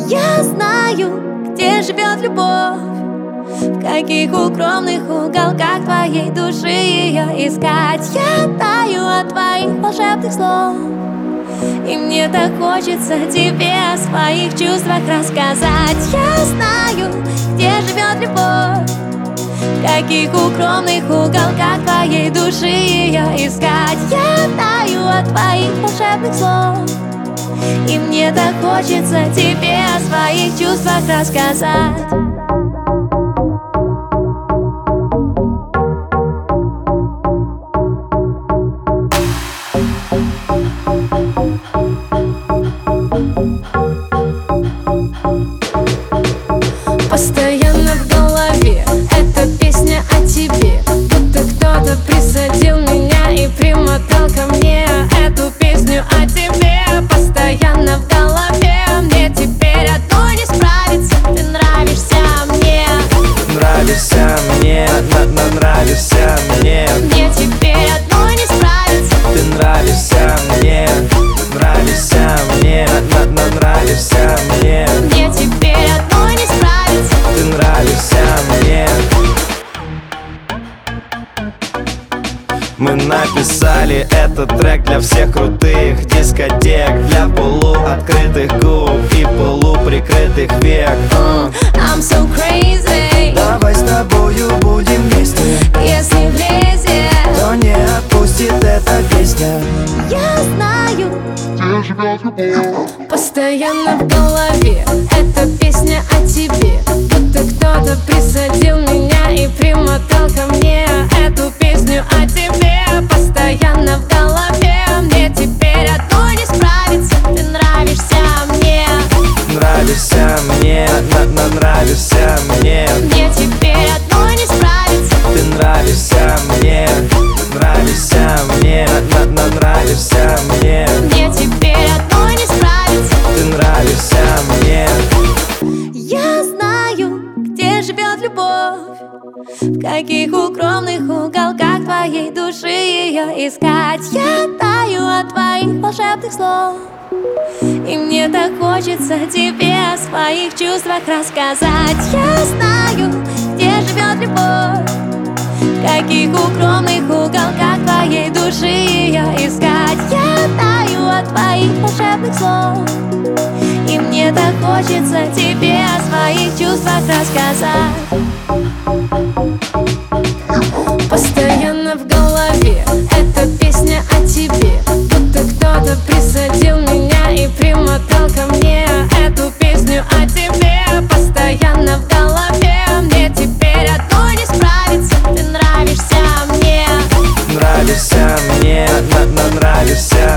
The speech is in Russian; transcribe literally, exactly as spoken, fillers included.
Я знаю, где живет любовь, в каких укромных уголках твоей души ее искать. Я таю от твоих волшебных слов, и мне так хочется тебе о своих чувствах рассказать. Я знаю, где живет любовь, в каких укромных уголках твоей души ее искать. Я таю от твоих волшебных слов, и мне так хочется тебе о своих чувствах рассказать. Постоянно в голове эта песня о тебе, будто кто-то присадил меня и примотал ко мне эту песню о тебе. Постоянно в голове, мне теперь одной не справиться. Ты нравишься мне, нравишься мне, на нравишься мне. Мне теперь одной не справиться. Ты нравишься мне, нравишься мне, на нравишься мне. Мне теперь одной не справиться. Ты нравишься мне. Мы написали этот трек для всех крутых дискотек, для полуоткрытых губ и полуприкрытых век. uh. I'm so crazy. Давай с тобою будем вместе. Если влезет, то не отпустит эта песня. я знаю, где живет любовь. Постоянно в голове эта песня о тебе, будто кто-то присадил меня и примотал ко мне эту песню о тебе. Постоянно в голове, мне теперь одной не справиться. Ты нравишься мне, Нравишься мне, на нравишься мне. мне теперь одной не справиться. Ты нравишься мне, нравишься мне, на нравишься мне. Мне теперь одной не справиться. Ты нравишься мне. Я знаю, где живет любовь, в каких укромных уголках твоей души ее искать. Я таю от твоих волшебных слов, и мне так хочется тебе о своих чувствах рассказать. Я знаю, где живет любовь, в каких укромных уголках твоей души ее искать. Я таю от твоих волшебных слов, и мне так хочется тебе о своих чувствах рассказать. Постоянно в голове эта песня о тебе, будто кто-то присадил меня и примотал ко мне эту песню о тебе. Постоянно в голове, мне теперь одной не справиться. Ты нравишься мне, Нравишься мне, на нравишься